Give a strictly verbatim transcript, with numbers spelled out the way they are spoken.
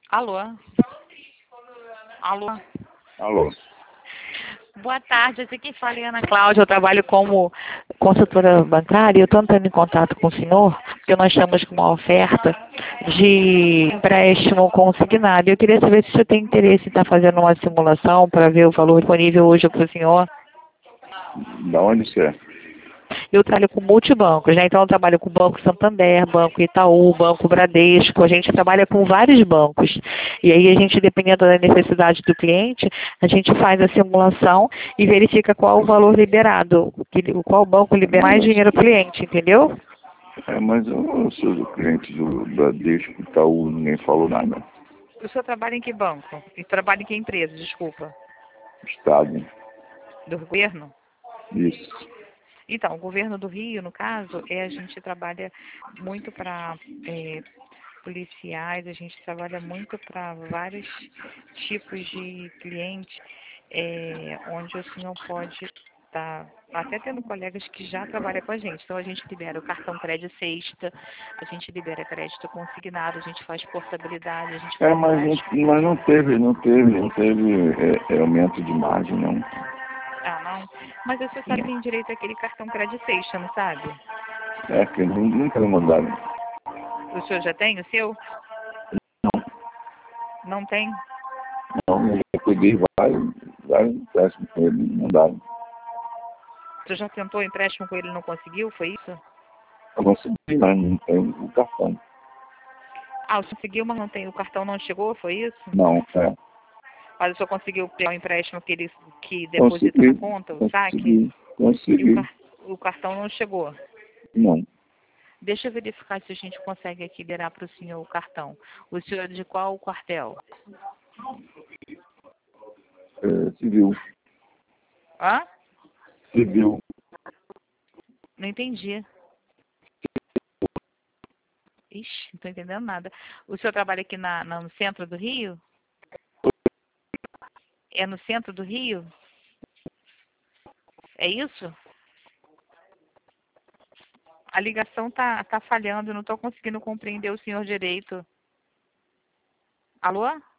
Alô? Alô? Alô. Boa tarde, aqui quem fala é Ana Cláudia, eu trabalho como consultora bancária e eu estou entrando em contato com o senhor, porque nós estamos com uma oferta de empréstimo consignado. Eu queria saber se o senhor tem interesse em estar fazendo uma simulação para ver o valor disponível hoje para o senhor. Da onde você é? Eu trabalho com multibancos, né? Então eu trabalho com o Banco Santander, Banco Itaú, Banco Bradesco, a gente trabalha com vários bancos. E aí a gente, dependendo da necessidade do cliente, a gente faz a simulação e verifica qual o valor liberado, que- qual banco libera mais dinheiro ao cliente, entendeu? É, mas eu sou do cliente do Bradesco, Itaú, ninguém falou nada. O senhor trabalha em que banco? E trabalha em que empresa, desculpa? Estado. Do governo? Isso. Então, o governo do Rio, no caso, é, a gente trabalha muito para policiais, a gente trabalha muito para vários tipos de clientes, é, onde o senhor pode estar até tendo colegas que já trabalham com a gente. Então, a gente libera o cartão crédito sexta, a gente libera crédito consignado, a gente faz portabilidade, a gente É, faz mas, vários... não- mas não teve, não teve, não teve é, é, aumento de margem, não. Ah, não? Mas você sabe que tem direito àquele cartão crédito sexta, não sabe? É, que nu- nunca me mandaram. O senhor já tem o seu? Não tem? Não, eu já peguei vários, vários empréstimos com ele, não mandaram. Você já tentou empréstimo com ele e não conseguiu? Foi isso? Eu consegui, mas não tem o cartão. Ah, o senhor conseguiu, mas não tem, o cartão não chegou, foi isso? Não, é. Mas o senhor conseguiu pegar o empréstimo que ele que deposita na Consegui, conta, o saque? consegui, E o, consegui. car o cartão não chegou. Não. Deixa eu verificar se a gente consegue aqui liberar para o senhor o cartão. O senhor é de qual quartel? É, civil. Hã? Civil. Não entendi. Ixi, não estou entendendo nada. O senhor trabalha aqui na, na- no centro do Rio? É no centro do Rio? É isso? A ligação tá, tá falhando, eu não estou conseguindo compreender o senhor direito. Alô?